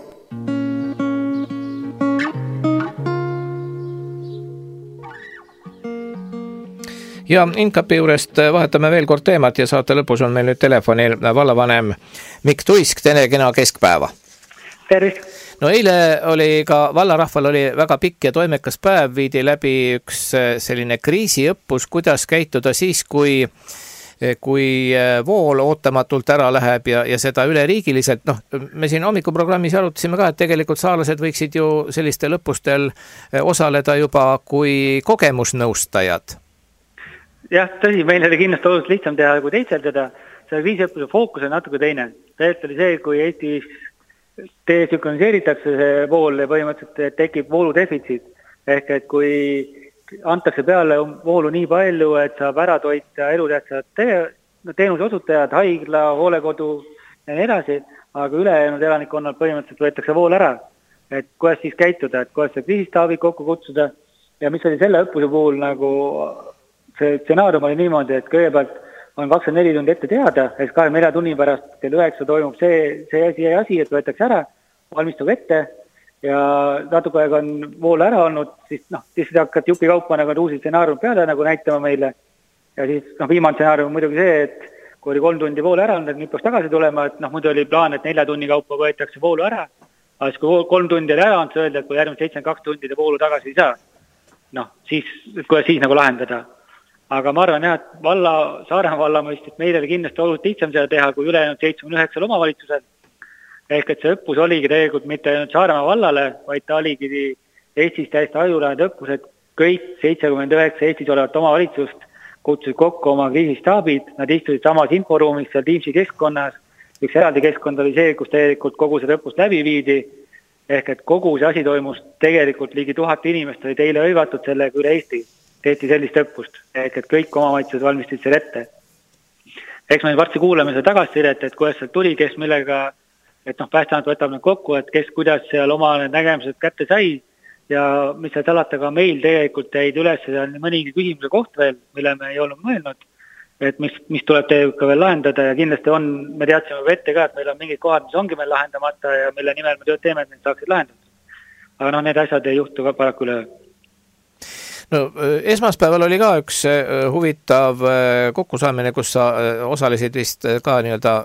Ja Inkapi juurest vahetame veel kord teemat ja saate lõpus on meil nüüd telefonil vallavanem Mikk Tuisk, tere kena keskpäeva. Tervist! No eile oli ka vallarahval oli väga pikk ja toimekas päev, viidi läbi üks selline kriisiõppus, kuidas käituda siis, kui vool ootamatult ära läheb ja seda üleriigiliselt. Me siin hommikuprogrammis arutasime ka, et tegelikult saalased võiksid ju sellistel õppustel osaleda juba kui kogemusnõustajad. Jah, tõsi, meil oli kindlasti oluliselt lihtsam teha kui teitseldada. See kriisiõppuse fookus on natuke teine. Tegelikult oli see, kui Eestis desünkroniseeritakse see vool ja põhimõtteliselt tekib vooludefitsiit. Ehk et kui antakse peale voolu nii palju, et saab ära toita elutähtsad teenuse osutajad, haigla, hoolekodu ja nii edasi, aga ülejäänud elanikkonnal põhimõtteliselt võetakse vool ära. Et kuidas siis käituda, et kuidas see kriisistaabi kokku kutsuda ja mis oli selle õppuse puhul nagu see stsenaarium oli niimoodi, et kõigepealt on 24 tundi ette teada, et 24 tunni pärast kell 9 toimub see asi, et võetakse ära, valmistub ette ja natuke aega on vool ära olnud, siis siis hakkad jupi kaupa nagu uusi stsenaarium peale nagu näitama meile. Ja siis viimane stsenaarium on muidugi see, et kui oli 3 tundi vool ära olnud, et nüüd peaks tagasi tulema, et muidu oli plaan, et 4 tunni kaupa võetakse voolu ära, aga siis kui 3 tundi oli ära olnud, see öeldi, et kui järgmine 72 tundi te voolu tagasi ei saa, siis kuidas siis nagu lahendada. aga ma arvan jah, et Saaremaa valla mõistis meil oli kindlasti oluliselt lihtsam seda teha kui ülejäänud 79 omavalitsusel. Ehk et see õppus oligi tegelikult mitte ainult Saaremaa vallale, vaid ta oligi Eestis täiesti ajulahed õppus, et kõik 79 Eestis olevat omavalitsust kutsusid kokku oma kriisistaabid, nad istusid samas inforuumis seal Teamsi keskkonnas, üks eraldi keskkond oli see, kus tegelikult kogu seda õppust läbi viidi, ehk et kogu see asi toimus tegelikult ligi 1000 inimest oli teile hõivatud sellega üle Eesti, tehti sellist õppust, ehk et kõik omavalitsused valmistasid selle ette. Eks me varsti kuuleme seda tagasisidet, et kuidas seal tuli, kes millega, et Päästeamet võtab nüüd kokku, et kes kuidas seal oma nägemused kätte sai ja mis seal salata ka meil tegelikult jäid üles seal mõnigi küsimuse koht veel, mille me ei olnud mõelnud, et mis tuleb tegelikult veel lahendada ja kindlasti on, me teadsime ette ka, et meil on mingid kohad, mis ongi meil lahendamata ja mille nimel me tööd teeme, et need saaksid lahendatud. Aga need asjad ei juhtu ka paraku üle. No, esmaspäeval oli ka üks huvitav kokkusaamine, kus sa osalesid vist ka nii-öelda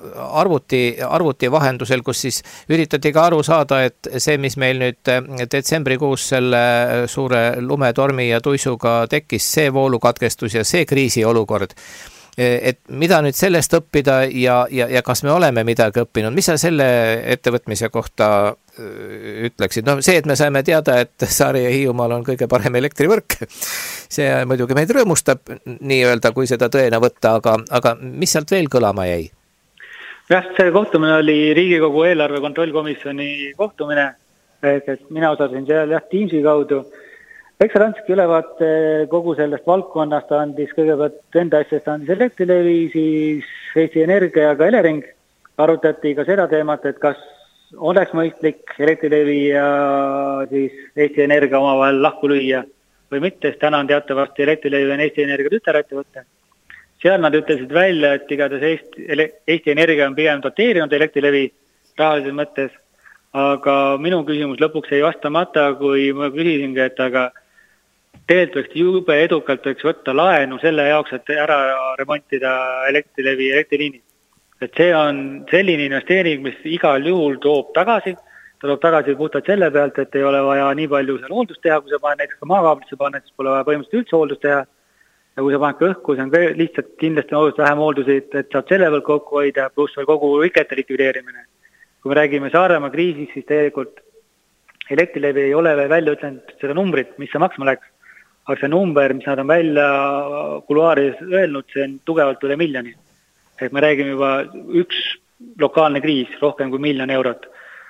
arvuti vahendusel, kus siis üritati ka aru saada, et see, mis meil nüüd detsembrikuus selle suure lumetormi ja tuisuga tekkis, see voolukatkestus ja see kriisiolukord, et mida nüüd sellest õppida ja kas me oleme midagi õppinud, mis sa selle ettevõtmise kohta ütleksid? No see, et me saime teada, et Saare ja Hiiumaal on kõige parem elektrivõrk, see muidugi meid rõõmustab nii-öelda, kui seda tõena võtta, aga mis sealt veel kõlama jäi? Jah, see kohtumine oli Riigikogu eelarve kontrollkomisjoni kohtumine, et mina osasin seal Teamsi kaudu. Eks Ranski ülevaate kogu sellest valdkonnast andis kõigepealt enda asjast andis Elektrilevi, siis Eesti Energia ja ka Elering. Arutati ka seda teemat, et kas oleks mõistlik Elektrilevi ja siis Eesti Energia omavahel lahku lüüa või mitte, sest täna on teatavasti Elektrilevi ja Eesti Energia tütarettevõte. Seal nad ütlesid välja, et igatahes Eesti Energia on pigem doteerinud Elektrilevi rahalises mõttes, aga minu küsimus lõpuks ei vastamata, kui ma küsisingi, et aga tegelikult võiks jube edukalt võiks võtta laenu selle jaoks, et ära remontida Elektrilevi ja elektriliinid. Et see on selline investeering, mis igal juhul toob tagasi. Ta toob tagasi puhtalt selle pealt, et ei ole vaja nii palju seal hooldust teha, kui sa paned näiteks ka maakaablisse paned, siis pole vaja põhimõtteliselt üldse hooldust teha. Ja kui sa paned ka õhku, see on lihtsalt kindlasti oluliselt vähem hooldusid, et saab selle veel kokku hoida, pluss veel kogu rikete likvideerimine. Kui me räägime Saaremaa kriisist, siis tegelikult Elektrilevi ei ole veel välja ütlenud seda numbrit, mis see maksma läks. Aga see number, mis nad on välja kuluaaris öelnud, see on tugevalt üle 1 miljoni. Et me räägime juba üks lokaalne kriis, rohkem kui 1 miljon eurot.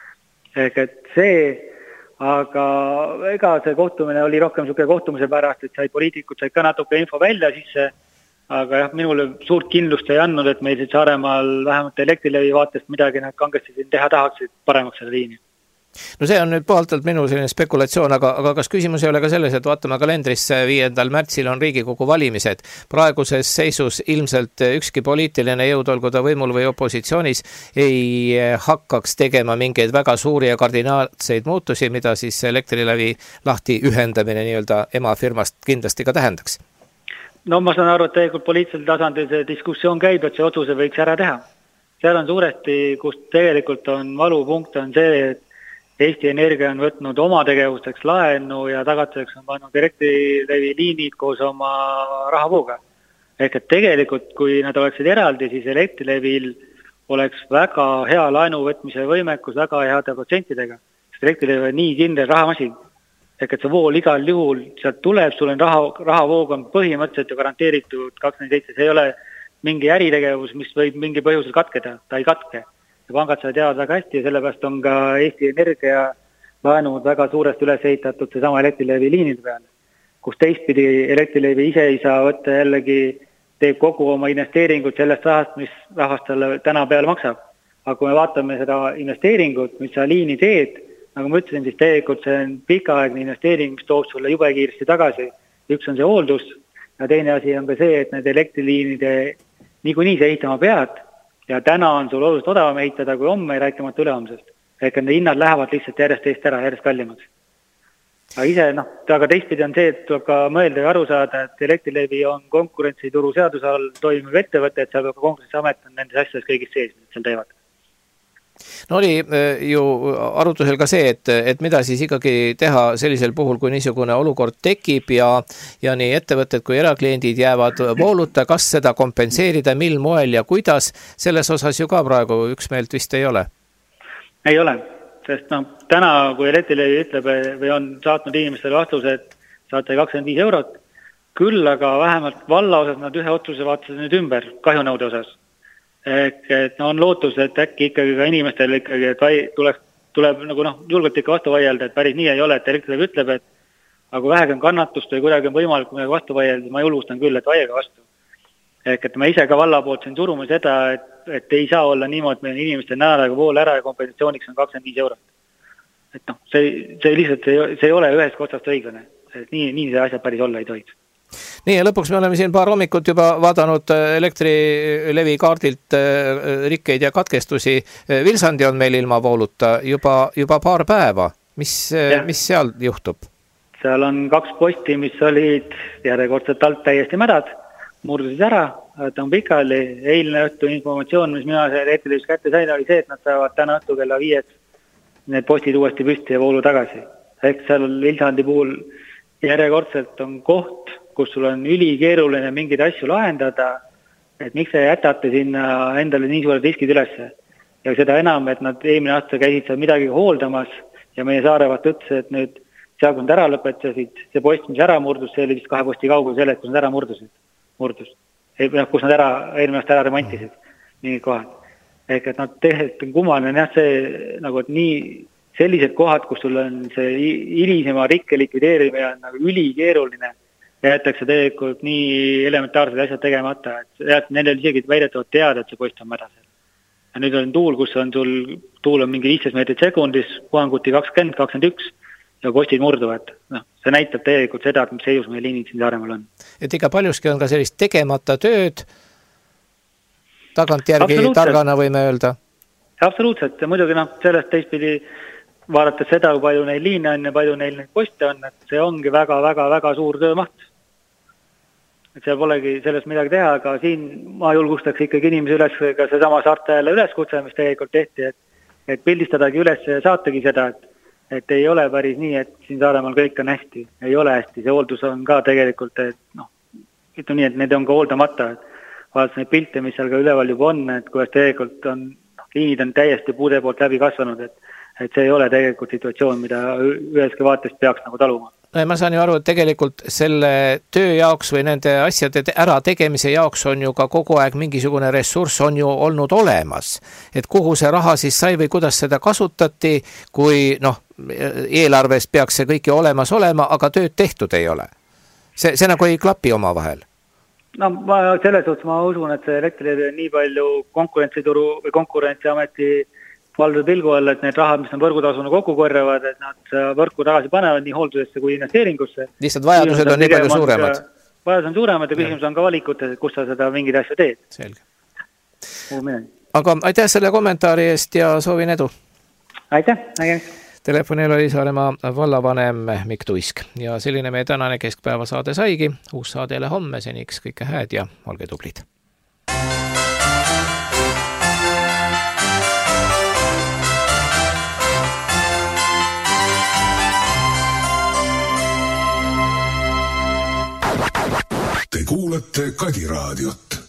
Et see, aga ega see kohtumine oli rohkem selline kohtumise pärast, et poliitikud said ka natuke info välja sisse, aga jah, minule suurt kindlust ei andnud, et meil Saaremaal vähemalt Elektrilevi vaatest midagi nad kangesti siin teha tahaksid paremaks selle liini. No see on nüüd puhtalt minu selline spekulatsioon, aga kas küsimus ei ole ka selles, et vaatame kalendrisse 5. märtsil on Riigikogu valimised. Praeguses seisus ilmselt ükski poliitiline jõud, olgu ta võimul või opositsioonis, ei hakkaks tegema mingeid väga suuri ja kardinaalseid muutusi, mida siis Elektrilevi lahti ühendamine nii-öelda emafirmast kindlasti ka tähendaks. No ma saan aru, et tegelikult poliitilisel tasandil see diskussioon käib, et see otsuse võiks ära teha. Seal on suuresti, kus tegelikult on valupunkt, on see, et Eesti Energia on võtnud oma tegevusteks laenu ja tagatuseks on pannud Elektrilevi liinid koos oma rahavooga. Ehk et tegelikult, kui nad oleksid eraldi, siis Elektrilevil oleks väga hea laenu võtmise võimekus väga heade protsentidega. Sest Elektrilevi on nii kindel rahamasin. Ehk et see vool igal juhul sealt tuleb, sul on rahavoog on põhimõtteliselt ju garanteeritud 247. See ei ole mingi äritegevus, mis võib mingi põhjusel katkeda. Ta ei katke. Ja pangad seda teavad väga hästi ja sellepärast on ka Eesti Energia laenud väga suuresti üles ehitatud see sama Elektrilevi liinide peale, kus teistpidi Elektrilevi ise ei saa võtta jällegi, teeb kogu oma investeeringut sellest rahast, mis rahvast talle täna peale maksab. Aga kui me vaatame seda investeeringut, mis sa liini teed, nagu ma ütlesin, siis tegelikult see on pikaaegne investeering, mis toob sulle jube kiiresti tagasi. Üks on see hooldus ja teine asi on ka see, et need elektriliinide niikuinii see ehitama pead, ja täna on sul oluliselt odavam ehitada kui homme, rääkimata ülehomsest. Ehk need hinnad lähevad lihtsalt järjest teist ära, järjest kallimaks. Aga ise, aga teistpidi on see, et tuleb ka mõelda ja aru saada, et Elektrilevi on konkurentsituru seaduse all toimiv ettevõte, et seal ka konkurentsiamet on nendes asjades kõigist sees, mis seal teevad. No oli ju arutusel ka see, et mida siis ikkagi teha sellisel puhul, kui niisugune olukord tekib ja nii ettevõtted kui erakliendid jäävad vooluta, kas seda kompenseerida, mil moel ja kuidas, selles osas ju ka praegu üksmeelt vist ei ole? Ei ole, sest täna, kui Elektrilevi ütleb või on saatnud inimestele vastuse, et saate 25 eurot, küll aga vähemalt valla osas nad ühe otsuse vaatasid nüüd ümber kahjunõude osas. Et on lootus, et äkki ikkagi ka inimestel ikkagi, et tuleb nagu julgelt ikka vastu vaielda, et päris nii ei ole, et Elektrilevi ütleb, et aga kui vähegi on kannatust või kuidagi on võimalik midagi vastu vaielda, ma julgustan küll, et vaielge vastu. Et ma ise ka valla poolt siin suruma seda, et ei saa olla niimoodi, et meil inimeste nädalaga pool ära ja kompensatsiooniks on 25 eurot. Et see lihtsalt see ei ole ühest otsast õiglane. Nii see asjad päris olla ei tohiks. Nii ja lõpuks me oleme siin paar hommikut juba vaadanud Elektrilevi kaardilt rikkeid ja katkestusi. Vilsandi on meil ilma vooluta juba paar päeva. Mis seal juhtub? Seal on 2 posti, mis olid järjekordselt alt täiesti mädad, murdusid ära, ta on pikali. Eilne õhtu informatsioon, mis mina Elektrilevis kätte sain, oli see, et nad saavad täna õhtu kella 5 need postid uuesti püsti ja voolu tagasi. Ehk seal Vilsandi puhul järjekordselt on koht, kus sul on ülikeeruline mingeid asju lahendada, et miks te jätate sinna endale nii suured riskid ülesse. Ja seda enam, et nad eelmine aasta käisid seal midagi hooldamas ja meie Saarevat ütles, et nüüd seal, kui nad ära lõpetasid, see post, mis ära murdus, see oli vist 2 posti kaugel sellest, kus nad ära murdus. Kus nad eelmine aasta ära remontisid mingid kohad. Ehk et nad tegelikult on kummaline, see nagu, et nii sellised kohad, kus sul on see hilisema rikke likvideerimine on nagu ülikeeruline, jäetakse tegelikult nii elementaarsed asjad tegemata, et neil isegi väidetavalt teada, et see post on mädasel. Ja nüüd on tuul, kus on tuul on mingi 15 meetrit sekundis, puhanguti 20, 21 ja postid murduvad. See näitab tegelikult seda, et mis seis meie liinid siin Saaremaal on. Et ikka paljuski on ka sellist tegemata tööd, tagantjärgi targana võime öelda? Absoluutselt, ja muidugi sellest teistpidi vaadates seda, kui palju neil liine on ja palju neil neid poste on, et see ongi väga suur töömaht. Et seal polegi sellest midagi teha, aga siin ma julgustaks ikkagi inimesi üles ka seesama saarte jälle üleskutse, mis tegelikult tehti, et pildistadagi üles ja saatagi seda, et ei ole päris nii, et siin Saaremaal kõik on hästi. Ei ole hästi, see hooldus on ka tegelikult, et nii, et need on ka hooldamata, et vaadates neid pilte, mis seal ka üleval juba on, et kuidas tegelikult on, liinid on täiesti puude poolt läbi kasvanud, et see ei ole tegelikult situatsioon, mida üheski vaatest peaks nagu taluma. Ma saan ju aru, et tegelikult selle töö jaoks või nende asjade ära tegemise jaoks on ju ka kogu aeg mingisugune ressurss on ju olnud olemas. Et kuhu see raha siis sai või kuidas seda kasutati, kui eelarves peaks see kõiki olemas olema, aga tööd tehtud ei ole. See nagu ei klapi oma vahel. Selles suhtes ma usun, et see Elektrilevi on nii palju konkurentsituru või Konkurentsiameti valdu pilgu all, et need rahad, mis nad võrgutasuna kokku korjavad, et nad võrku tagasi panevad nii hooldusesse kui investeeringusse. Lihtsalt vajadused on nii palju suuremad. Vajadused on suuremad ja küsimus on ka valikutes, et kus sa seda mingid asju teed. Selge. Aga aitäh selle kommentaari eest ja soovin edu. Aitäh, nägemist. Telefonil oli Saaremaa vallavanem Mikk Tuisk ja selline meie tänane keskpäeva saade saigi. Uus saade jälle homme, seniks kõike hääd ja olge tublid. Te kuulete Kadi raadiot.